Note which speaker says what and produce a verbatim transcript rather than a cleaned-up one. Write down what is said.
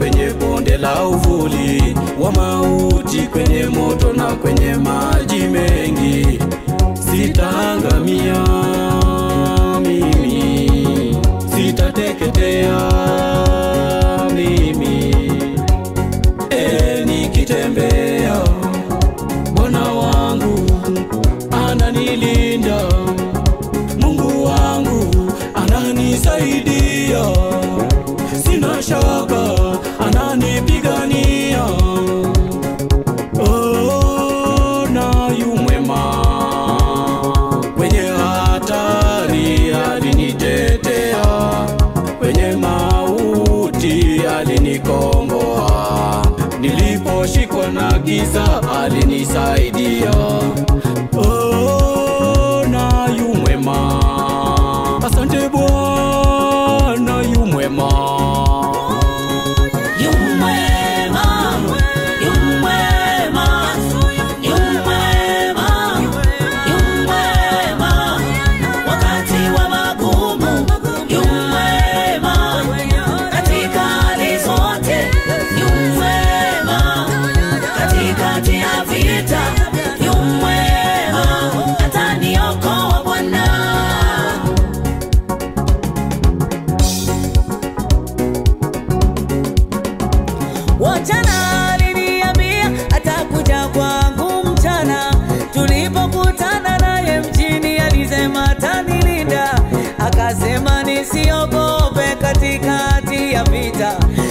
Speaker 1: kwenye bonde la uvuli wa mauti, kwenye moto na kwenye maji mengi, sitaangamia mimi, sitateketea mimi. E, nikitembea Bwana wangu ananilinda, Mungu wangu ananisaidia, sina shaka ananipigania. Oh, na yu mwema, kwenye hatari alinitetea, kwenye mauti alinikomboa, niliposhikwa na giza alinisaidia. Oh, na yu mwema, asante Bwana, yu mwema.
Speaker 2: Wachana aliniambia atakuja kwangu mchana, tulipokutana naye mjini alisema atanilinda, akasema nisiogope katikati ya vita.